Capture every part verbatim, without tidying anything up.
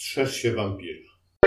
Strzeż się wampira.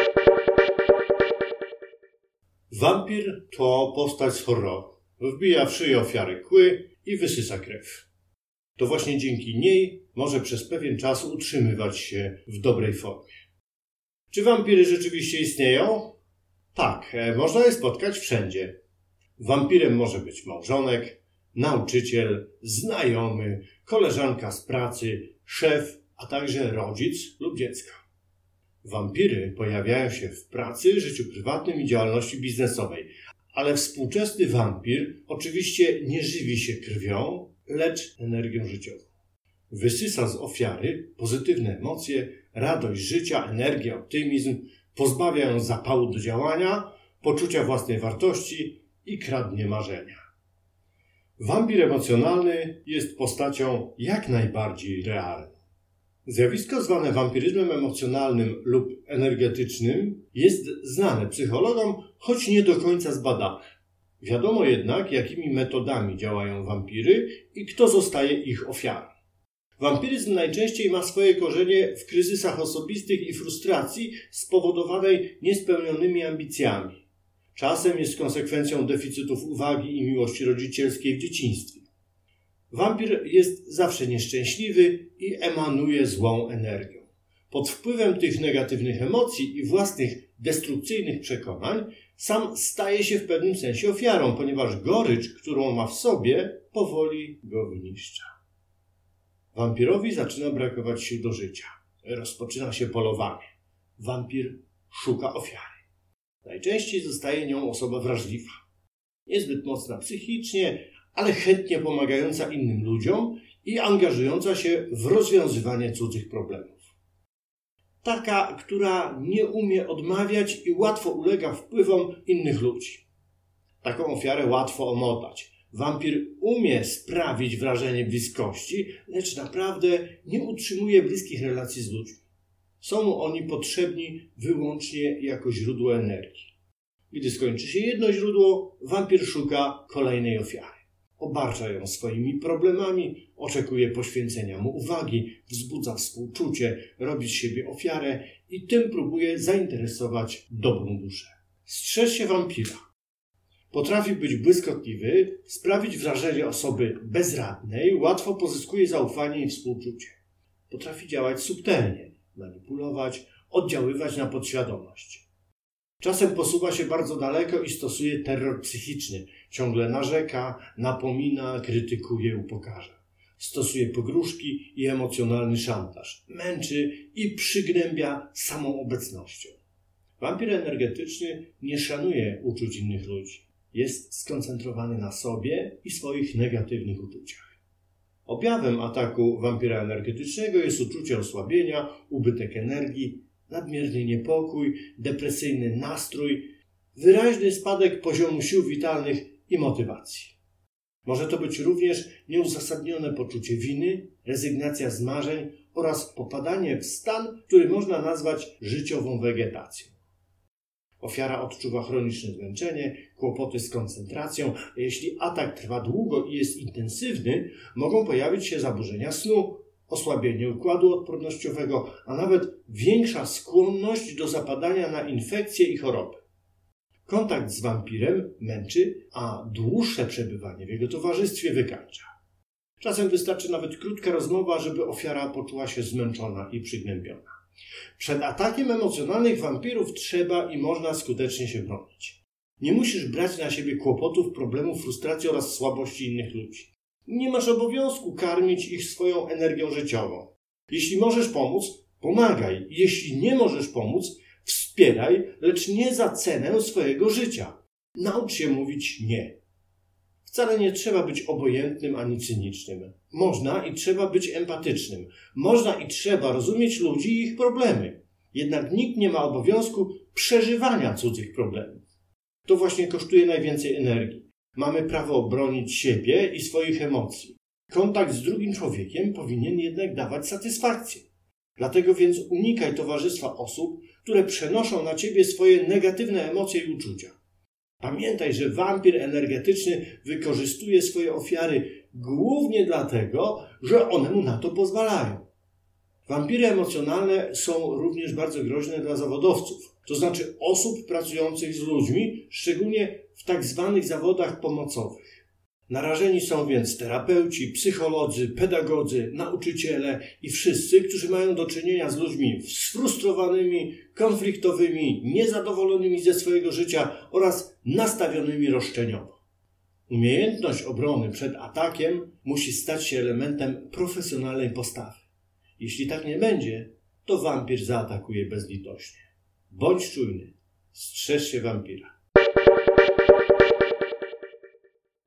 Wampir to postać z horroru. Wbija w szyję ofiary kły i wysysa krew. To właśnie dzięki niej może przez pewien czas utrzymywać się w dobrej formie. Czy wampiry rzeczywiście istnieją? Tak, można je spotkać wszędzie. Wampirem może być małżonek, nauczyciel, znajomy, koleżanka z pracy, szef, a także rodzic lub dziecko. Wampiry pojawiają się w pracy, życiu prywatnym i działalności biznesowej, ale współczesny wampir oczywiście nie żywi się krwią, lecz energią życiową. Wysysa z ofiary pozytywne emocje, radość życia, energię, optymizm, pozbawia ją zapału do działania, poczucia własnej wartości i kradnie marzenia. Wampir emocjonalny jest postacią jak najbardziej realną. Zjawisko zwane wampiryzmem emocjonalnym lub energetycznym jest znane psychologom, choć nie do końca zbadane. Wiadomo jednak, jakimi metodami działają wampiry i kto zostaje ich ofiarą. Wampiryzm najczęściej ma swoje korzenie w kryzysach osobistych i frustracji spowodowanej niespełnionymi ambicjami. Czasem jest konsekwencją deficytów uwagi i miłości rodzicielskiej w dzieciństwie. Wampir jest zawsze nieszczęśliwy i emanuje złą energią. Pod wpływem tych negatywnych emocji i własnych destrukcyjnych przekonań sam staje się w pewnym sensie ofiarą, ponieważ gorycz, którą ma w sobie, powoli go wyniszcza. Wampirowi zaczyna brakować sił do życia. Rozpoczyna się polowanie. Wampir szuka ofiary. Najczęściej zostaje nią osoba wrażliwa. Niezbyt mocna psychicznie, ale chętnie pomagająca innym ludziom i angażująca się w rozwiązywanie cudzych problemów. Taka, która nie umie odmawiać i łatwo ulega wpływom innych ludzi. Taką ofiarę łatwo omotać. Wampir umie sprawić wrażenie bliskości, lecz naprawdę nie utrzymuje bliskich relacji z ludźmi. Są mu oni potrzebni wyłącznie jako źródło energii. Gdy skończy się jedno źródło, wampir szuka kolejnej ofiary. Obarcza ją swoimi problemami, oczekuje poświęcenia mu uwagi, wzbudza współczucie, robi z siebie ofiarę i tym próbuje zainteresować dobrą duszę. Strzeż się wampira. Potrafi być błyskotliwy, sprawić wrażenie osoby bezradnej, łatwo pozyskuje zaufanie i współczucie. Potrafi działać subtelnie, manipulować, oddziaływać na podświadomość. Czasem posuwa się bardzo daleko i stosuje terror psychiczny. Ciągle narzeka, napomina, krytykuje, upokarza. Stosuje pogróżki i emocjonalny szantaż. Męczy i przygnębia samą obecnością. Wampir energetyczny nie szanuje uczuć innych ludzi. Jest skoncentrowany na sobie i swoich negatywnych uczuciach. Objawem ataku wampira energetycznego jest uczucie osłabienia, ubytek energii, nadmierny niepokój, depresyjny nastrój, wyraźny spadek poziomu sił witalnych i motywacji. Może to być również nieuzasadnione poczucie winy, rezygnacja z marzeń oraz popadanie w stan, który można nazwać życiową wegetacją. Ofiara odczuwa chroniczne zmęczenie, kłopoty z koncentracją, a jeśli atak trwa długo i jest intensywny, mogą pojawić się zaburzenia snu, osłabienie układu odpornościowego, a nawet większa skłonność do zapadania na infekcje i choroby. Kontakt z wampirem męczy, a dłuższe przebywanie w jego towarzystwie wykańcza. Czasem wystarczy nawet krótka rozmowa, żeby ofiara poczuła się zmęczona i przygnębiona. Przed atakiem emocjonalnych wampirów trzeba i można skutecznie się bronić. Nie musisz brać na siebie kłopotów, problemów, frustracji oraz słabości innych ludzi. Nie masz obowiązku karmić ich swoją energią życiową. Jeśli możesz pomóc, pomagaj. Jeśli nie możesz pomóc, wspieraj, lecz nie za cenę swojego życia. Naucz się mówić nie. Wcale nie trzeba być obojętnym ani cynicznym. Można i trzeba być empatycznym. Można i trzeba rozumieć ludzi i ich problemy. Jednak nikt nie ma obowiązku przeżywania cudzych problemów. To właśnie kosztuje najwięcej energii. Mamy prawo obronić siebie i swoich emocji. Kontakt z drugim człowiekiem powinien jednak dawać satysfakcję. Dlatego więc unikaj towarzystwa osób, które przenoszą na ciebie swoje negatywne emocje i uczucia. Pamiętaj, że wampir energetyczny wykorzystuje swoje ofiary głównie dlatego, że one mu na to pozwalają. Wampiry emocjonalne są również bardzo groźne dla zawodowców, to znaczy osób pracujących z ludźmi, szczególnie w tak zwanych zawodach pomocowych. Narażeni są więc terapeuci, psycholodzy, pedagodzy, nauczyciele i wszyscy, którzy mają do czynienia z ludźmi sfrustrowanymi, konfliktowymi, niezadowolonymi ze swojego życia oraz nastawionymi roszczeniowo. Umiejętność obrony przed atakiem musi stać się elementem profesjonalnej postawy. Jeśli tak nie będzie, to wampir zaatakuje bezlitośnie. Bądź czujny, strzeż się wampira.